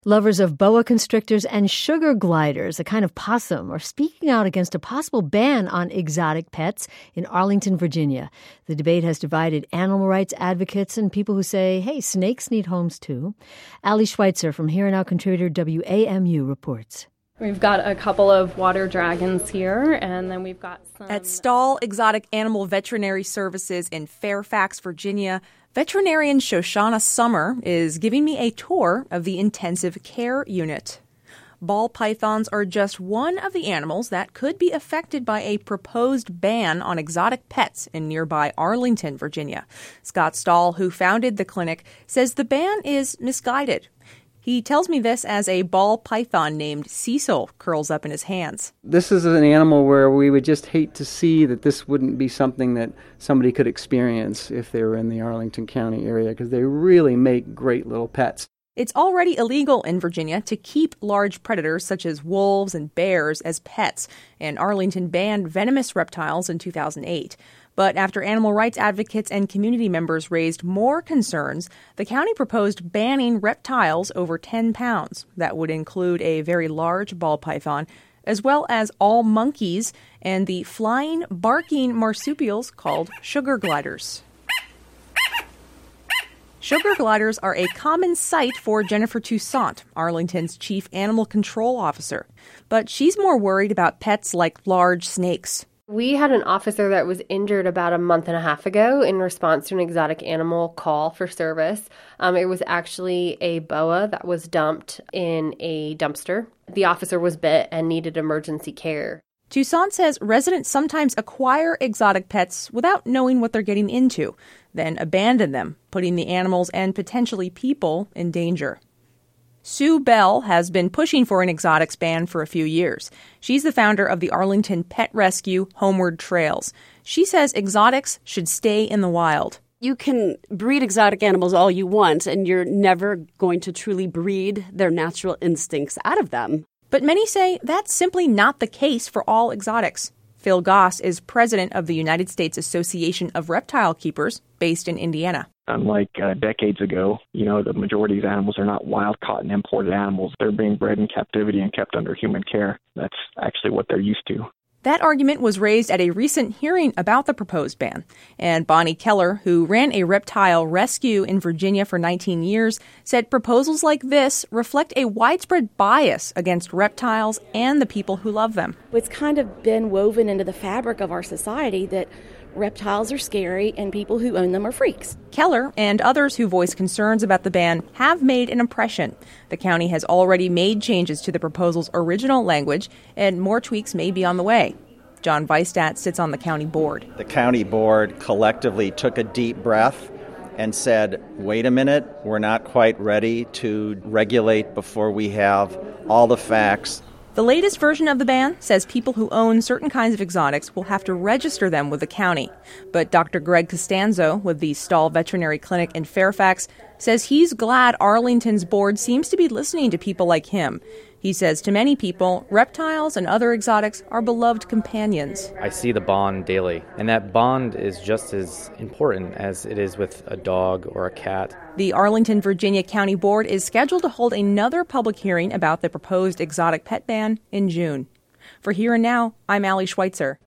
Lovers of boa constrictors and sugar gliders, a kind of possum, are speaking out against a possible ban on exotic pets in Arlington, Virginia. The debate has divided animal rights advocates and people who say, hey, snakes need homes too. Ali Schweitzer from Here and Now contributor WAMU reports. We've got a couple of water dragons here, and then we've got some... At Stahl Exotic Animal Veterinary Services in Fairfax, Virginia, veterinarian Shoshana Summer is giving me a tour of the intensive care unit. Ball pythons are just one of the animals that could be affected by a proposed ban on exotic pets in nearby Arlington, Virginia. Scott Stahl, who founded the clinic, says the ban is misguided. He tells me this as a ball python named Cecil curls up in his hands. This is an animal where we would just hate to see that this wouldn't be something that somebody could experience if they were in the Arlington County area, because they really make great little pets. It's already illegal in Virginia to keep large predators such as wolves and bears as pets, and Arlington banned venomous reptiles in 2008. But after animal rights advocates and community members raised more concerns, the county proposed banning reptiles over 10 pounds. That would include a very large ball python, as well as all monkeys and the flying, barking marsupials called sugar gliders. Sugar gliders are a common sight for Jennifer Toussaint, Arlington's chief animal control officer. But she's more worried about pets like large snakes. We had an officer that was injured about a month and a half ago in response to an exotic animal call for service. It was actually a boa that was dumped in a dumpster. The officer was bit and needed emergency care. Toussaint says residents sometimes acquire exotic pets without knowing what they're getting into, then abandon them, putting the animals and potentially people in danger. Sue Bell has been pushing for an exotics ban for a few years. She's the founder of the Arlington Pet Rescue Homeward Trails. She says exotics should stay in the wild. You can breed exotic animals all you want, and you're never going to truly breed their natural instincts out of them. But many say that's simply not the case for all exotics. Phil Goss is president of the United States Association of Reptile Keepers, based in Indiana. Unlike decades ago, the majority of these animals are not wild-caught and imported animals. They're being bred in captivity and kept under human care. That's actually what they're used to. That argument was raised at a recent hearing about the proposed ban. And Bonnie Keller, who ran a reptile rescue in Virginia for 19 years, said proposals like this reflect a widespread bias against reptiles and the people who love them. It's kind of been woven into the fabric of our society that reptiles are scary and people who own them are freaks. Keller and others who voice concerns about the ban have made an impression. The county has already made changes to the proposal's original language, and more tweaks may be on the way. John Weistat sits on the county board. The county board collectively took a deep breath and said, wait a minute, we're not quite ready to regulate before we have all the facts. The latest version of the ban says people who own certain kinds of exotics will have to register them with the county. But Dr. Greg Costanzo with the Stahl Veterinary Clinic in Fairfax says he's glad Arlington's board seems to be listening to people like him. He says to many people, reptiles and other exotics are beloved companions. I see the bond daily, and that bond is just as important as it is with a dog or a cat. The Arlington, Virginia County Board is scheduled to hold another public hearing about the proposed exotic pet ban in June. For Here and Now, I'm Ali Schweitzer.